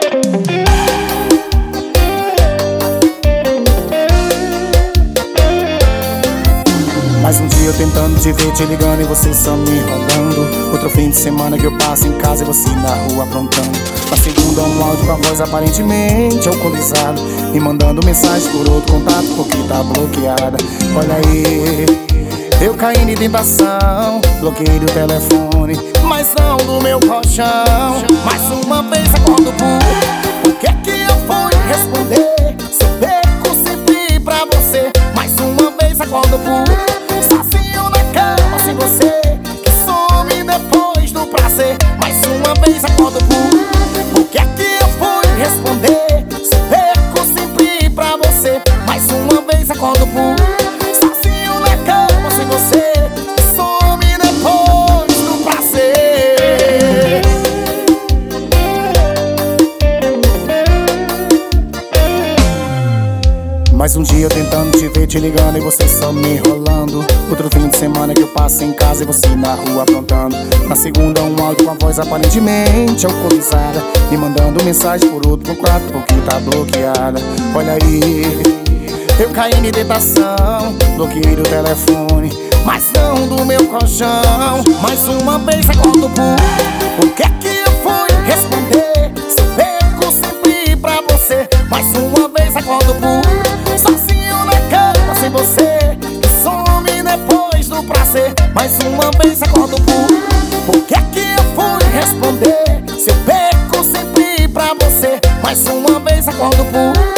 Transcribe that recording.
Mais um dia eu tentando te ver, te ligando e você só me enrolando. Outro fim de semana que eu passo em casa e você na rua aprontando. Na segunda um áudio com a voz aparentemente alcoolizada, me mandando mensagem por outro contato porque tá bloqueada. Olha aí, eu caí em tentação, bloqueei o telefone, mas não do meu colchão. Mais uma vez acordo por, o que é que eu fui responder? Se eu perco sempre pra você. Mais uma vez acordo por, mais uma vez acordo por, o que é que eu fui responder? Se perco sempre pra você. Mais uma vez acordo por, sozinho na cama sem você, que some depois do prazer. Mais um dia eu tentando te ver, te ligando e você só me enrolando. Outro fim de semana que eu passo em casa e você na rua aprontando. Na segunda um áudio com a voz aparentemente alcoolizada, me mandando mensagem por outro quarto porque tá bloqueada. Olha aí, eu caí em tentação, bloqueei o telefone, mas não do meu colchão. Mais uma vez acordo por, o que é que eu fui responder? Se eu perco sempre pra você. Mais uma vez acordo por, sozinho na cama sem você, que some depois do prazer. Mais uma vez acordo por, o que é que eu fui responder? Se eu perco sempre pra você. Mais uma vez acordo por,